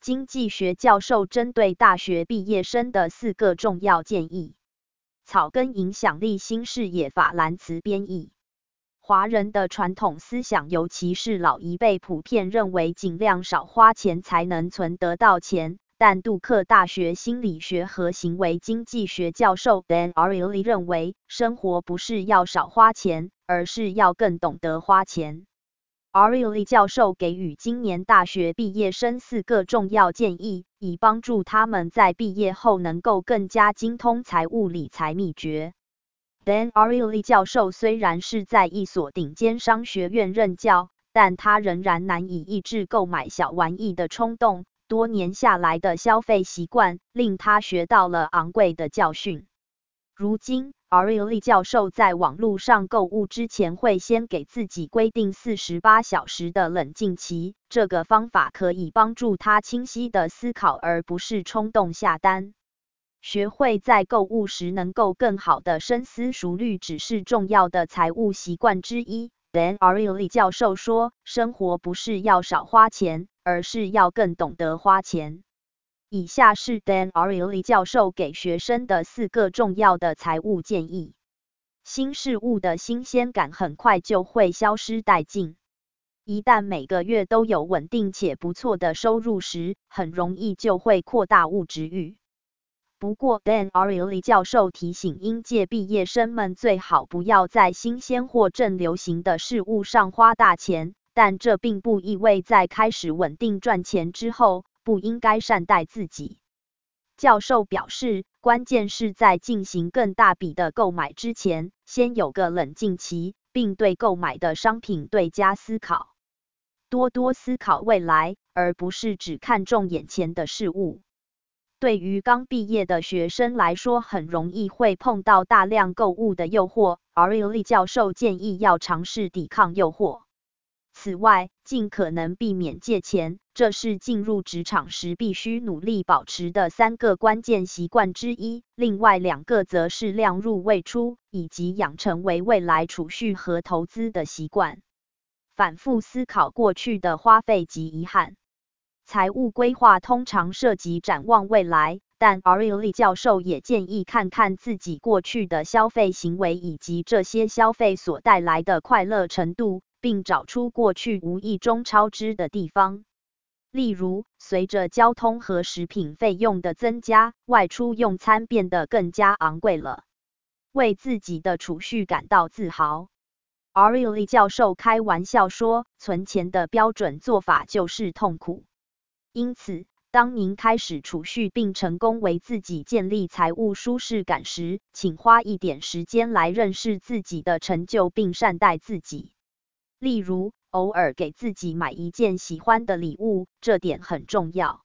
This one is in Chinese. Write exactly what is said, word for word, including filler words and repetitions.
经济学教授针对大学毕业生的四个重要建议。草根影响力新视野法兰茨编译。华人的传统思想，尤其是老一辈，普遍认为尽量少花钱才能存得到钱。但杜克大学心理学和行为经济学教授 Dan Ariely 认为，生活不是要少花钱，而是要更懂得花钱。Ariely 教授给予今年大学毕业生四个重要建议，以帮助他们在毕业后能够更加精通财务理财秘诀。Dan Ariely 教授虽然是在一所顶尖商学院任教，但他仍然难以抑制购买小玩意的冲动。多年下来的消费习惯，令他学到了昂贵的教训。如今 Ariely 教授在网络上购物之前，会先给自己规定四十八小时的冷静期，这个方法可以帮助他清晰的思考，而不是冲动下单。学会在购物时能够更好的深思熟虑，只是重要的财务习惯之一。Dan Ariely 教授说，生活不是要少花钱，而是要更懂得花钱。以下是 Dan Ariely 教授给学生的四个重要的财务建议。新事物的新鲜感很快就会消失殆尽。一旦每个月都有稳定且不错的收入时，很容易就会扩大物质欲。不过 Dan Ariely 教授提醒应届毕业生们，最好不要在新鲜或正流行的事物上花大钱，但这并不意味在开始稳定赚钱之后，不应该善待自己。教授表示，关键是在进行更大笔的购买之前，先有个冷静期，并对购买的商品对加思考。多多思考未来，而不是只看重眼前的事物。对于刚毕业的学生来说，很容易会碰到大量购物的诱惑。Ariely 教授建议要尝试抵抗诱惑。此外，尽可能避免借钱，这是进入职场时必须努力保持的三个关键习惯之一。另外两个则是量入为出，以及养成为未来储蓄和投资的习惯。反复思考过去的花费及遗憾。财务规划通常涉及展望未来，但 Ariely 教授也建议看看自己过去的消费行为以及这些消费所带来的快乐程度，并找出过去无意中超支的地方。例如，随着交通和食品费用的增加，外出用餐变得更加昂贵了。为自己的储蓄感到自豪。Ariely 教授开玩笑说，存钱的标准做法就是痛苦。因此，当您开始储蓄并成功为自己建立财务舒适感时，请花一点时间来认识自己的成就并善待自己。例如，偶尔给自己买一件喜欢的礼物，这点很重要。